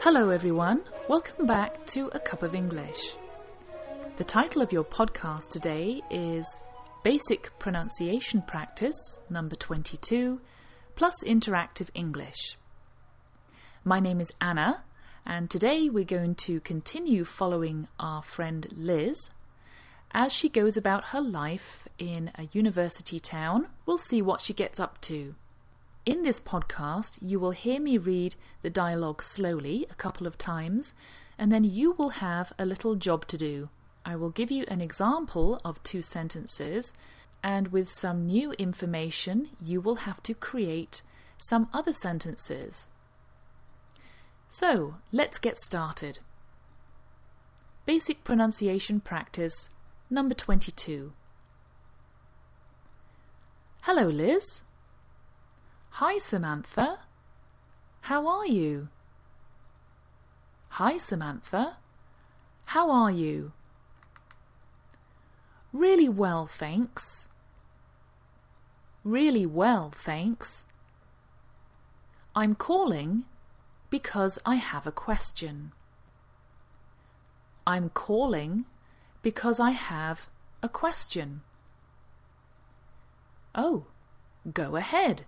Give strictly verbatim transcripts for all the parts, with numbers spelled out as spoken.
Hello everyone, welcome back to A Cup of English. The title of your podcast today is Basic Pronunciation Practice number twenty-two plus Interactive English. My name is Anna and today we're going to continue following our friend Liz as she goes about her life in a university town. We'll see what she gets up to. In this podcast, you will hear me read the dialogue slowly a couple of times, and then you will have a little job to do. I will give you an example of two sentences, and with some new information, you will have to create some other sentences. So, let's get started. Basic pronunciation practice number twenty-two. Hello, Liz. Hi, Samantha. How are you? Hi, Samantha. How are you? Really well, thanks. Really well, thanks. I'm calling because I have a question. I'm calling because I have a question. Oh, go ahead.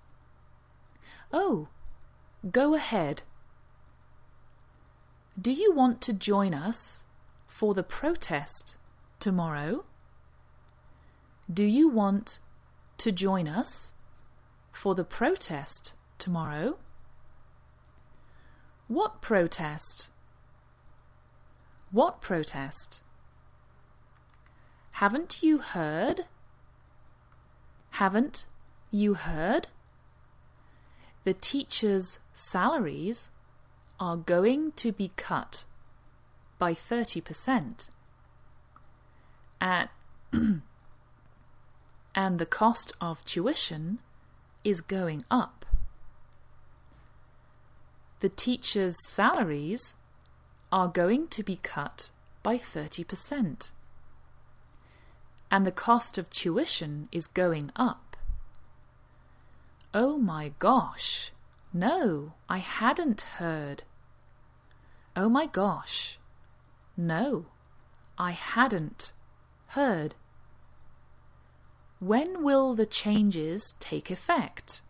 Oh, go ahead. Do you want to join us for the protest tomorrow? Do you want to join us for the protest tomorrow? What protest? What protest? Haven't you heard? Haven't you heard? The teachers' salaries are going to be cut by thirty percent. And, and the cost of tuition is going up. The teachers' salaries are going to be cut by thirty percent. And the cost of tuition is going up. Oh my gosh, no, I hadn't heard. Oh my gosh, no, I hadn't heard. When will the changes take effect?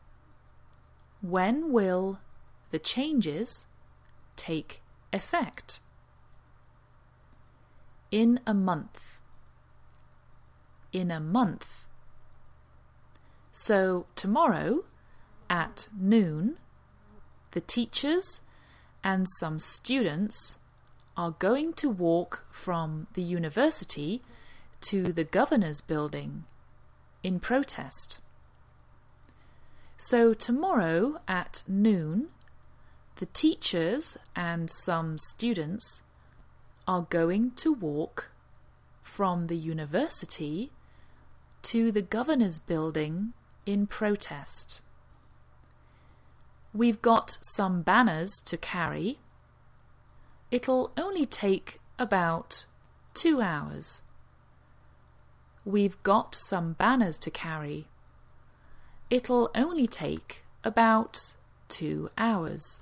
When will the changes take effect? In a month. In a month. So tomorrow at noon, the teachers and some students are going to walk from the university to the governor's building in protest. So tomorrow at noon, the teachers and some students are going to walk from the university to the governor's building in protest. We've got some banners to carry. It'll only take about two hours. We've got some banners to carry. It'll only take about two hours.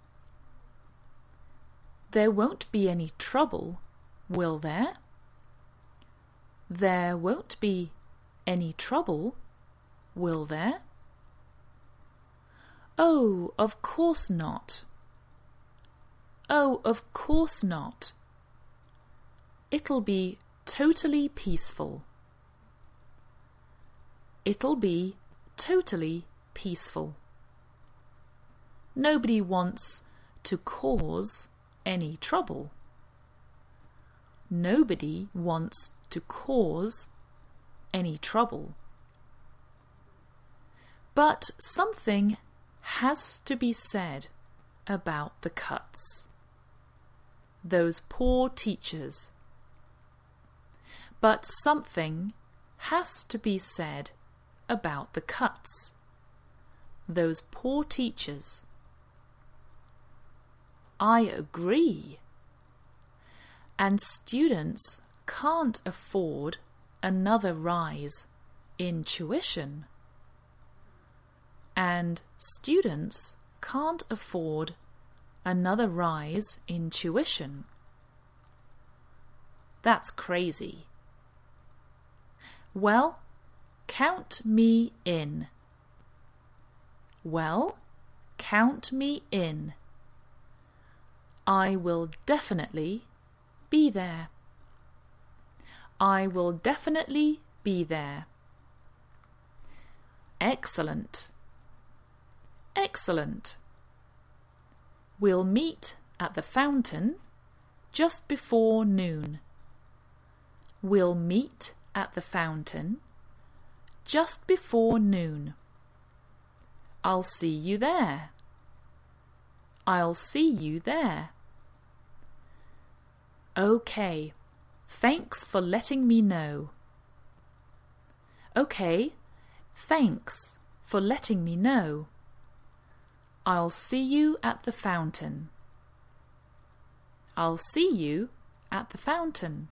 There won't be any trouble, will there? There won't be any trouble, will there? Oh, of course not. Oh, of course not. It'll be totally peaceful. It'll be totally peaceful. Nobody wants to cause any trouble. Nobody wants to cause any trouble. But something has to be said about the cuts. Those poor teachers. But something has to be said about the cuts. Those poor teachers. I agree. And students can't afford another rise in tuition. And students can't afford another rise in tuition. That's crazy. Well, count me in. Well, count me in. I will definitely be there. I will definitely be there. Excellent. Excellent. We'll meet at the fountain just before noon. We'll meet at the fountain just before noon. I'll see you there. I'll see you there. Okay, thanks for letting me know. Okay, thanks for letting me know. I'll see you at the fountain. I'll see you at the fountain.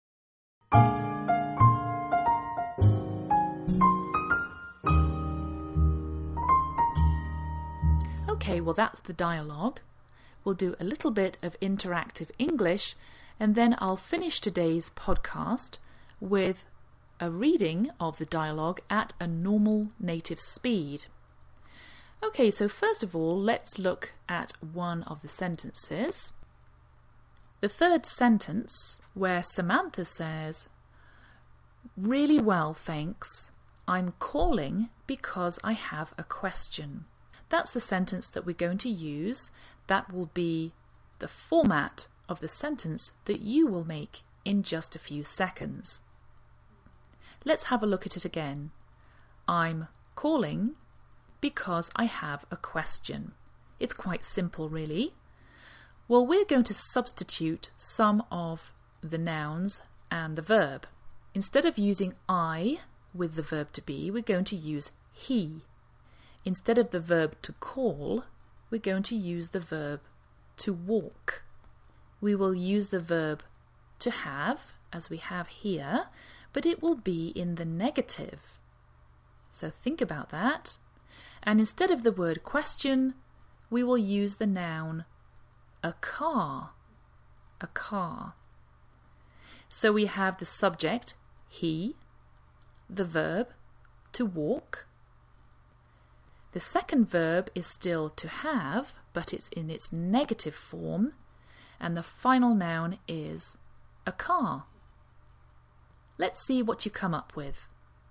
Okay, well that's the dialogue. We'll do a little bit of interactive English and then I'll finish today's podcast with a reading of the dialogue at a normal native speed. Okay, so first of all, let's look at one of the sentences. The third sentence, where Samantha says, "Really well, thanks. I'm calling because I have a question." That's the sentence that we're going to use. That will be the format of the sentence that you will make in just a few seconds. Let's have a look at it again. I'm calling because I have a question. It's quite simple, really. Well, we're going to substitute some of the nouns and the verb. Instead of using I with the verb to be, we're going to use he. Instead of the verb to call, we're going to use the verb to walk. We will use the verb to have, as we have here, but it will be in the negative. So think about that. And instead of the word question, we will use the noun a car. A car. So we have the subject, he, the verb, to walk. The second verb is still to have, but it's in its negative form, and the final noun is a car. Let's see what you come up with.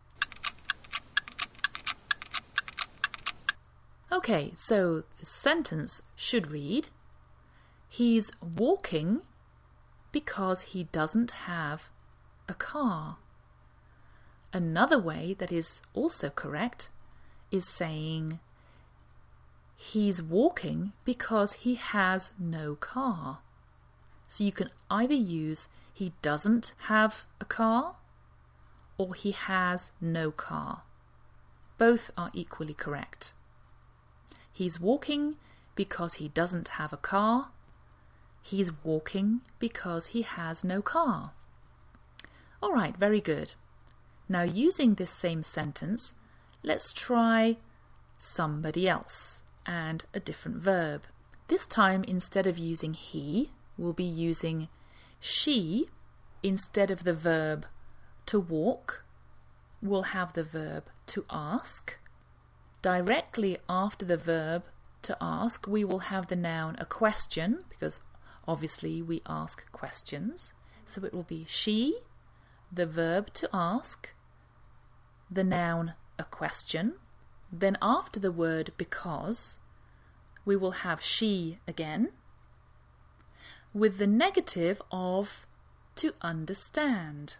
Okay, so the sentence should read, he's walking because he doesn't have a car. Another way that is also correct is saying he's walking because he has no car. So you can either use he doesn't have a car or he has no car. Both are equally correct. He's walking because he doesn't have a car. He's walking because he has no car. All right, very good. Now using this same sentence, let's try somebody else and a different verb. This time, instead of using he, we'll be using she. Instead of the verb to walk, we'll have the verb to ask. Directly after the verb to ask, we will have the noun a question, because obviously we ask questions. So it will be she, the verb to ask, the noun a question. Then after the word because, we will have she again, with the negative of to understand.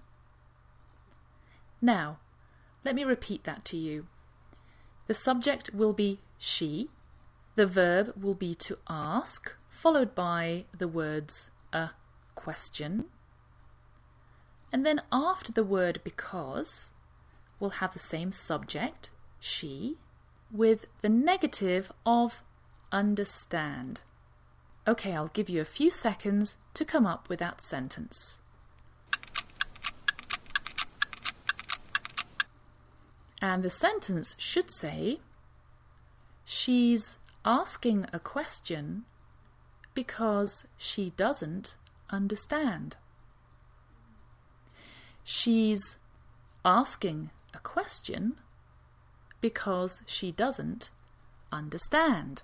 Now, let me repeat that to you. The subject will be she, the verb will be to ask, followed by the words a question, and then after the word because, we'll have the same subject, she, with the negative of understand. Okay, I'll give you a few seconds to come up with that sentence. And the sentence should say, she's asking a question because she doesn't understand. She's asking a question because she doesn't understand.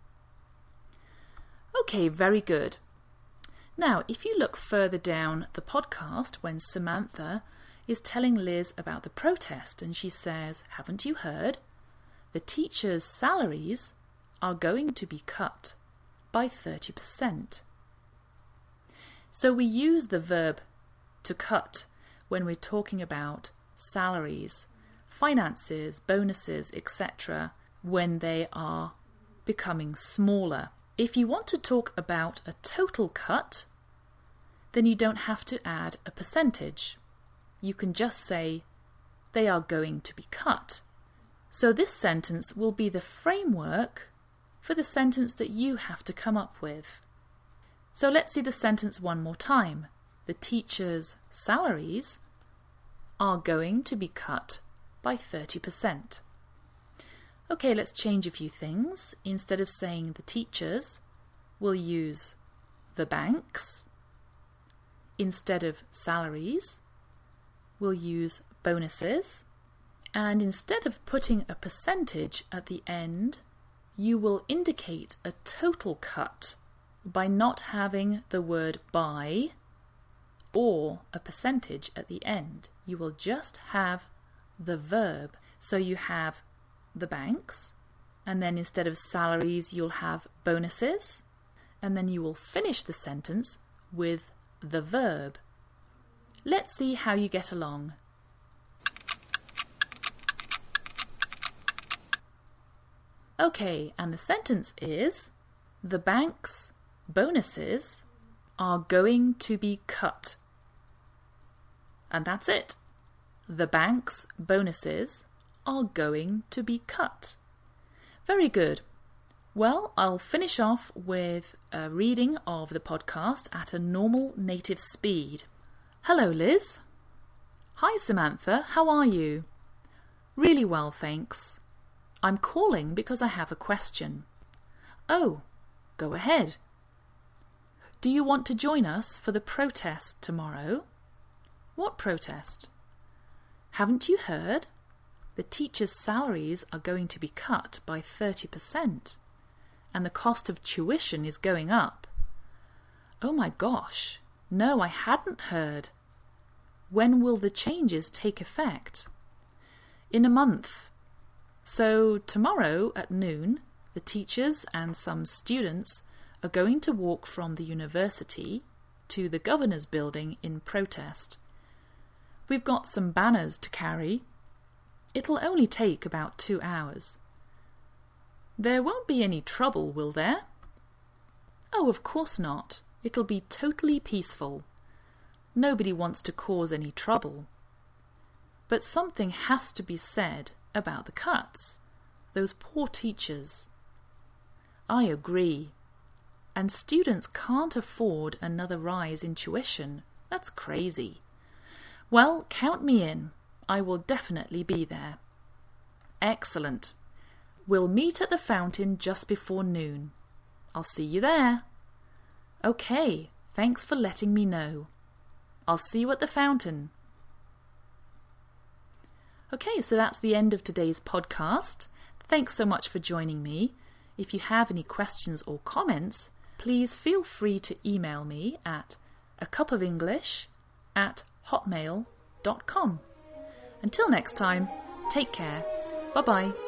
Okay, very good. Now, if you look further down the podcast when Samantha is telling Liz about the protest and she says, "Haven't you heard? The teachers' salaries are going to be cut by thirty percent. So we use the verb to cut when we're talking about salaries, finances, bonuses, et cetera, when they are becoming smaller. If you want to talk about a total cut, then you don't have to add a percentage. You can just say, they are going to be cut. So this sentence will be the framework for the sentence that you have to come up with. So let's see the sentence one more time. The teachers' salaries are going to be cut by thirty percent. Okay, let's change a few things. Instead of saying the teachers, we'll use the banks. Instead of salaries, we'll use bonuses. And instead of putting a percentage at the end, you will indicate a total cut by not having the word by or a percentage at the end. You will just have the verb. So you have the banks, and then instead of salaries you'll have bonuses, and then you will finish the sentence with the verb. Let's see how you get along. Okay, and the sentence is, the bank's bonuses are going to be cut. And that's it. The bank's bonuses are going to be cut. Very good. Well, I'll finish off with a reading of the podcast at a normal native speed. Hello, Liz. Hi, Samantha. How are you? Really well, thanks. I'm calling because I have a question. Oh, go ahead. Do you want to join us for the protest tomorrow? What protest? Haven't you heard? The teachers' salaries are going to be cut by thirty percent, and the cost of tuition is going up. Oh my gosh, no, I hadn't heard. When will the changes take effect? In a month. So tomorrow at noon, the teachers and some students are going to walk from the university to the governor's building in protest. We've got some banners to carry. It'll only take about two hours. There won't be any trouble, will there? Oh, of course not. It'll be totally peaceful. Nobody wants to cause any trouble. But something has to be said about the cuts. Those poor teachers. I agree. And students can't afford another rise in tuition. That's crazy. Well, count me in. I will definitely be there. Excellent. We'll meet at the fountain just before noon. I'll see you there. Okay, thanks for letting me know. I'll see you at the fountain. Okay, so that's the end of today's podcast. Thanks so much for joining me. If you have any questions or comments, please feel free to email me at a cup of english at hotmail dot com. Until next time, take care. Bye-bye.